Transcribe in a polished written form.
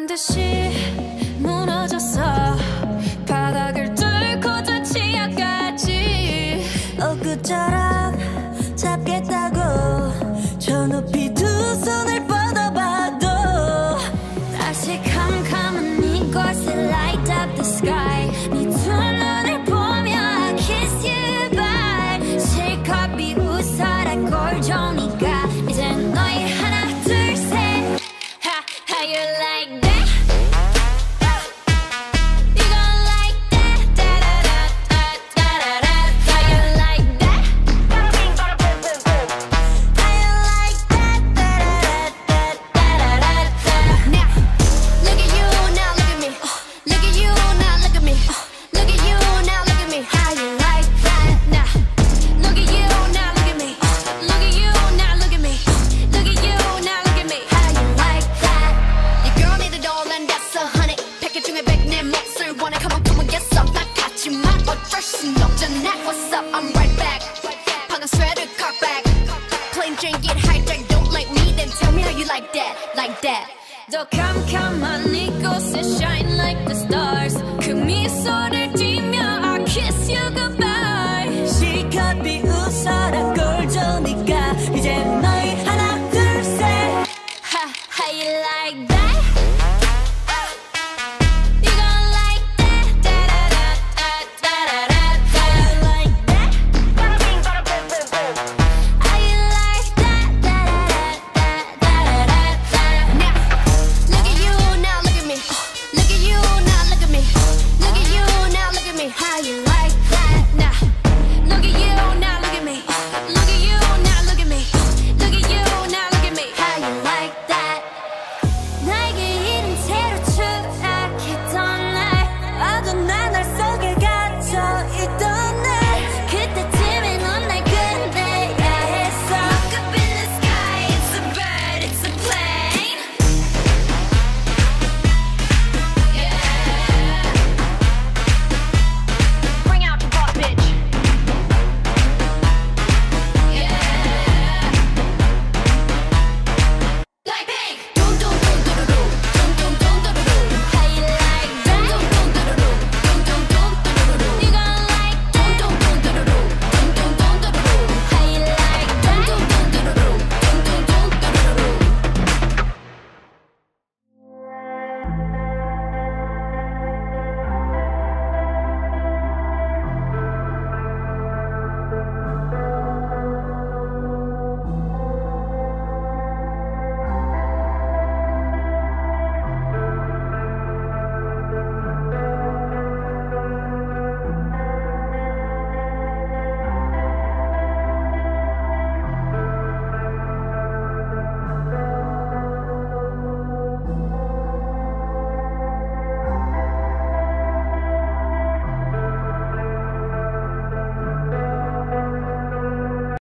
듯이 무너졌어 바닥을 뚫고 저 지하까지 엊그처럼 잡겠다고 저 높이 두 손을 뻗어봐도 다시 캄캄한 이곳에 light up the sky 네 두 눈을 보며 I kiss you bye 실컷 비웃어라 꼴종이가 이제 너희 하나 둘 셋 How you like that? You gon' like that? Da-da-da-da-da-da-da. How you like that? How you like that? Da-da-da-da-da-da-da. Now, look at you, now look at me. Look at you, now look at me. Look at you, now look at me. How you like that? Now, look at you, now look at me. Look at you, now look at me. Look at you, now look at me. How you like that? Your girl need a doll and that's 100. 패킷 중에 100 내 몫을 원해. Come on, come on, get some. 나 같지만 어쩔 순 없잖아. What's up? I'm right back. 방금 sweater cock back. Plain Jane get hijacked. Don't like me, then tell me how you like that, like that. 더 캄캄한 이곳에 shine like the stars. 그 미소를 띠